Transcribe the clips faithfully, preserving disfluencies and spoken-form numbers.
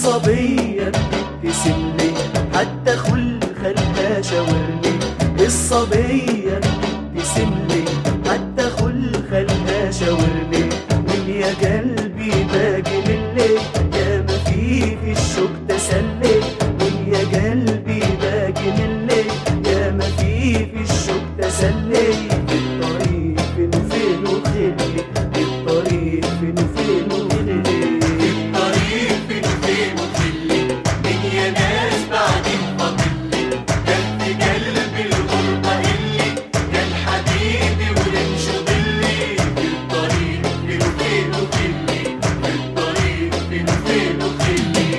الصبية بتبتسم لي حتى خل خلها شاورني. الصبية بتبتسم لي حتى خل خلها شاورني. من يا قلبي باقي منك يا ما في في الشوق تسلي. من يا قلبي باقي منك يا ما في في الشوق تسلي. الطريق فين وفين وخلي، الطريق فين وفين وخلي، الطريق فين وفين وخلي. من يا ناس بعدين فاضلي كان في قلبي الغربة اللي كان حبيبي ورمش ظلي. الطريق فين وفين وخلي، الطريق فين وفين وخلي.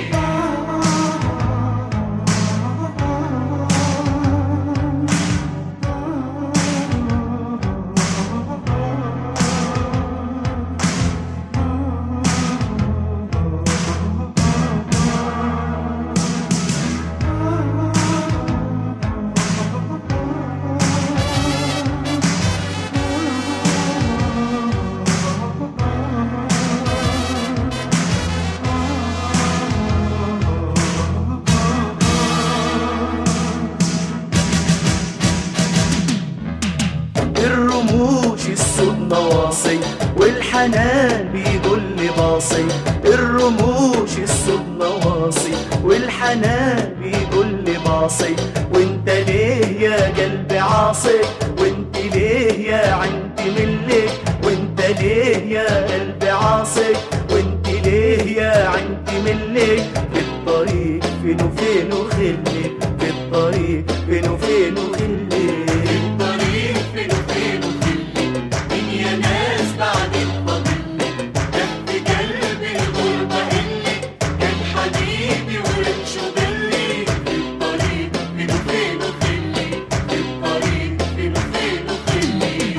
الرموش السود نواصي والحنان بيدل باصي. الرموش السود نواصي والحنان بيدل باصي. وانت ليه يا قلبي عاصي، وانت ليه يا عندي ملك. وانت ليه يا قلبي عاصي، وانت ليه يا عندي ملك. في الطريق فين وفين وخلي، في الطريق فين وفين وخلي. الطريق فين وفين وخلي. من يا ناس بعدين فاضلي كان في قلبي الغربة اللي كان حبيبي ورمش ظلي. الطريق فين وفين وخلي، الطريق فين وفين وخلي.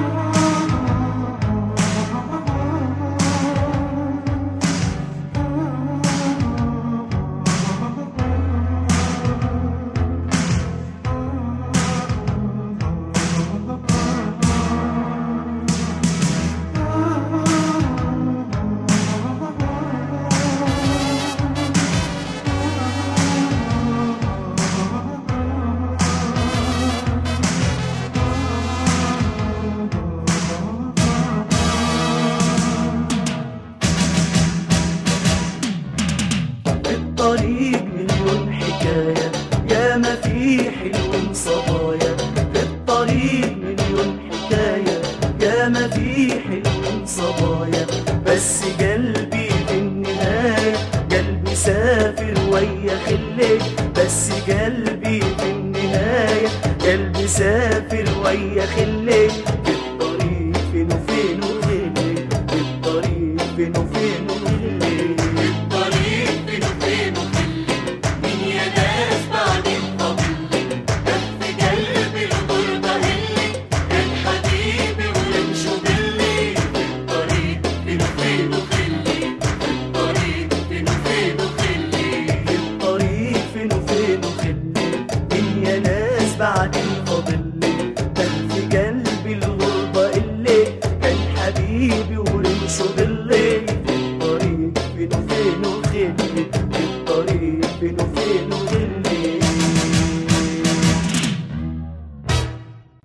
الطريق مليون حكاية يا ما في حلو صبايا. في الطريق مليون حكاية يا ما في حلو صبايا. بس قلبي في النهاية قلبي سافر ويا خلي. بس قلبي في النهاية قلبي سافر ويا خلي. في الطريق فين وفين وخلي، في الطريق فين وفين وخلي. الطريق فين وفين وخلي. من يا ناس بعدين فاضلي كان في قلبي الغربة اللي كان حبيبي ورمش ظلي. الطريق فين وفين وخلي، الطريق فين وفين وخلي. الطريق فين وفين وخلي. من يا ناس بعدين فاضلي كان في قلبي الغربة اللي كان حبيبي ورمش ظلي.